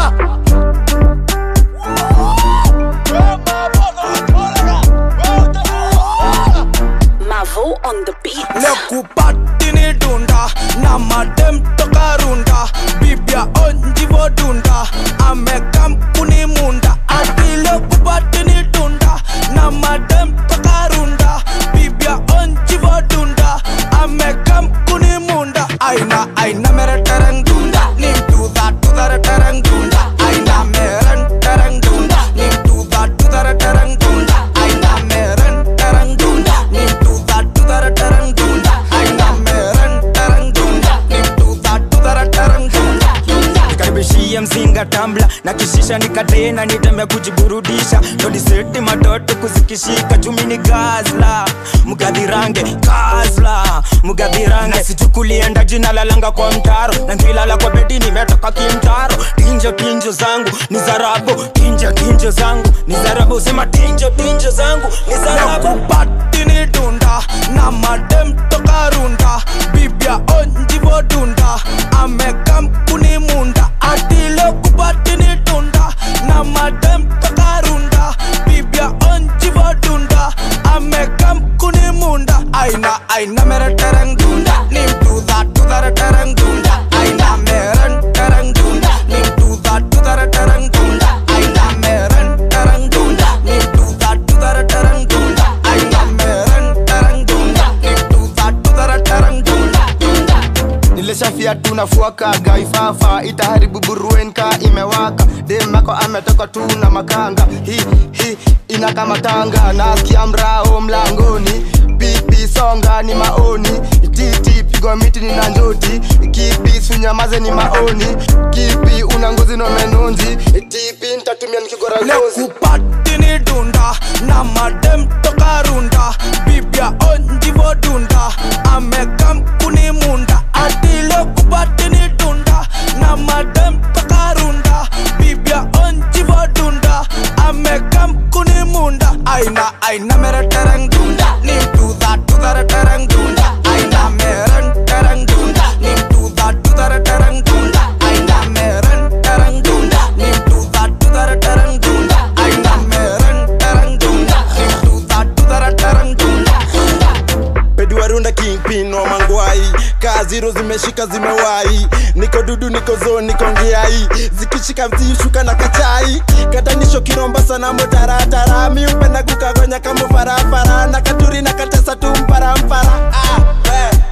Mavo on the beat. Lekupati ni dunda na madem toka runda, bibia onji vo dunda amekam kuni munda. Ati lekupati ni dunda na madem toka runda, bibia onji vo dunda amekam kuni munda. Aina mere tereng dunda nim do that to the tereng dunda. Aina mere tereng dunda nim do that to the tereng dunda. Aina mere tereng dunda nim do that to the tereng dunda. Aina mere tereng dunda nim do that to the tereng dunda. Nikaribishia mzinga tambla na kishisha nikatena nitembe kujiburudisha. Todi seti madoto kuzikishika chumi ni gazla mugadhirange gazla mugadhirange. Sichukulienda jina lalanga kwa mtaro na ngilala kwa bedi nimetoka kimtaro. Tinjo zangu ni zarabu, tinjo zangu ni zarabu. Sema tinjo zangu ni zarabu. Lekupati ni dunda na madem toka runda, bibia onji vo dunda amekam kuni munda. Ati lekupati ni dunda na madem toka runda, bibia onji vo dunda amekam kuni munda. Aina mere tereng dunda nim do that to the tereng dunda. Aina mere tereng dunda nim do that to the tereng dunda. Aina mere tereng dunda nim do that to the tereng dunda. Aina mere tereng dunda nim do that to the tereng dunda. Nilishafia tunafuaka gaifafa itaharibu buruenka imewaka. Demako ametoka tu na makanga hi inakamatanga. Nasikia mrao mlangoni, pipi songa ni maoni. Titi pigwa miti ni nanjoti, kipi sunyamaze ni maoni. Kipi unangozi no menonzi, tipi ntatumia nikigora ngozi. Lekupati ni dunda na madem toka runda, bibia onji vo dunda amekam kuni munda. Ati lekupati ni dunda na madem toka runda, bibia onji vo dunda amekam kuni munda. Aina mere tereng dunda nim do that to the tereng dunda. Aina mere tereng dunda nim do that to the tereng dunda. Aina mere tereng dunda nim do that to the tereng dunda. Aina mere tereng dunda nim do that to the tereng dunda. Pedua runda kingpin no mangwai, kaziro zimeshika zimewai. Niko dudu niko zone niko ngiai, zikishika mti shuka na kachai. Katanisho kiromba sana mutaratara, miupenda kukagonya kama farafara. Na katuri na katesa tu mpara.